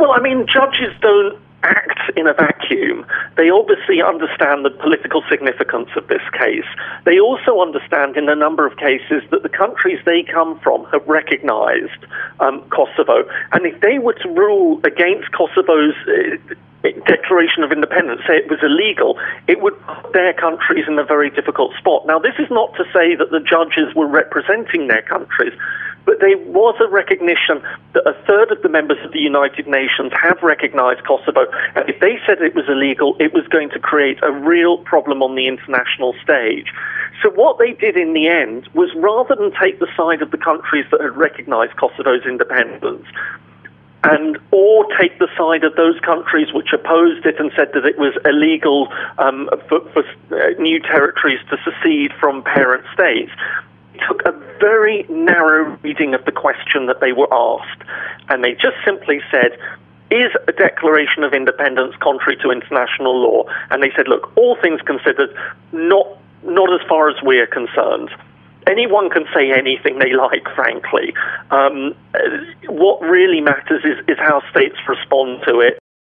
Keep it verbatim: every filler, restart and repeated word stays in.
Well, I mean, judges don't act in a vacuum. They obviously understand the political significance of this case. They also understand in a number of cases that the countries they come from have recognized um, Kosovo. And if they were to rule against Kosovo's uh, declaration of independence, say it was illegal, it would put their countries in a very difficult spot. Now, this is not to say that the judges were representing their countries, but there was a recognition that a third of the members of the United Nations have recognized Kosovo, and if they said it was illegal, it was going to create a real problem on the international stage. So what they did in the end was, rather than take the side of the countries that had recognized Kosovo's independence, and or take the side of those countries which opposed it and said that it was illegal um, for, for uh, new territories to secede from parent states, took a very narrow reading of the question that they were asked, and they just simply said, is a declaration of independence contrary to international law? And they said, look, all things considered, not not as far as we're concerned. Anyone can say anything they like, frankly. Um, what really matters is, is how states respond to it.